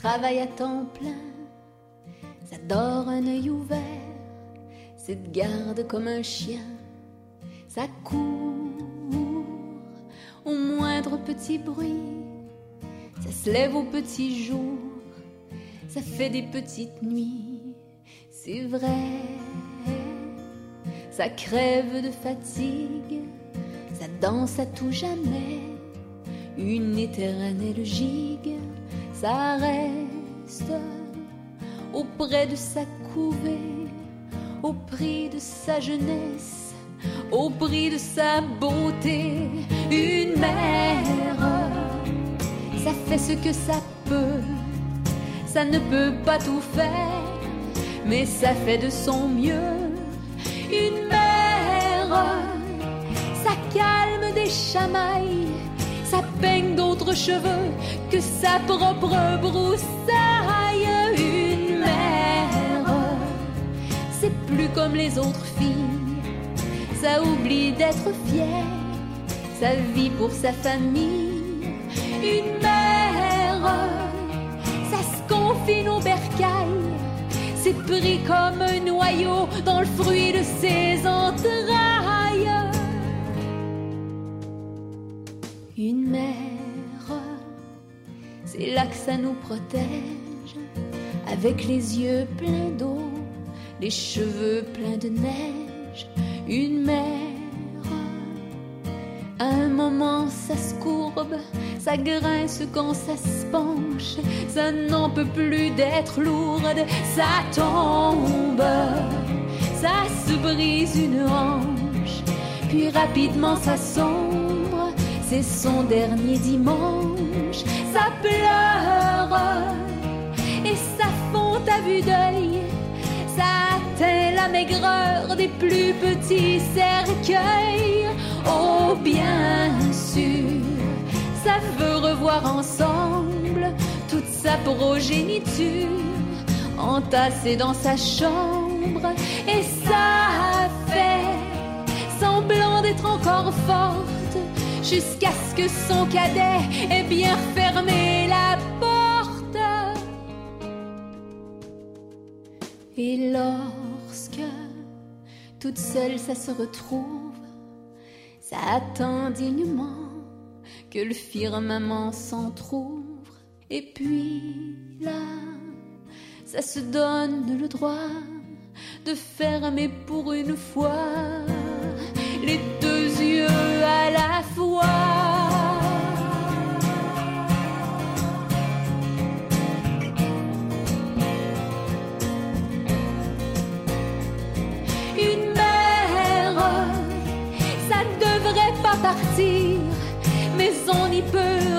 travaille à temps plein, ça dort un œil ouvert, ça te garde comme un chien, ça court au moindre petit bruit, ça se lève au petit jour, ça fait des petites nuits, c'est vrai, ça crève de fatigue, ça danse à tout jamais, une éternelle gigue, ça reste auprès de sa couvée, au prix de sa jeunesse, au prix de sa beauté. Une mère, ça fait ce que ça peut, ça ne peut pas tout faire, mais ça fait de son mieux. Une mère, ça calme des chamailles, ça peigne d'autres cheveux que sa propre broussaille. Une mère, c'est plus comme les autres filles, ça oublie d'être fière, ça vit pour sa famille. Une mère, ça se confine au bercail, c'est pris comme un noyau dans le fruit de ses entrailles. Une mère, c'est là que ça nous protège, avec les yeux pleins d'eau, les cheveux pleins de neige. Une mère, à un moment ça se courbe, ça grince quand ça se penche, ça n'en peut plus d'être lourde, ça tombe, ça se brise une hanche, puis rapidement ça sombre, c'est son dernier dimanche. Ça pleure et ça fond à vue d'œil, ça atteint la maigreur des plus petits cercueils. Oh bien sûr, ça veut revoir ensemble toute sa progéniture entassée dans sa chambre, et ça fait semblant d'être encore forte jusqu'à ce que son cadet ait bien fermé la porte. Et lorsque toute seule ça se retrouve, ça attend dignement que le firmament s'entr'ouvre, et puis là ça se donne le droit de fermer pour une fois les deux yeux à la fois. Une mère, ça devrait pas partir, mais on y peut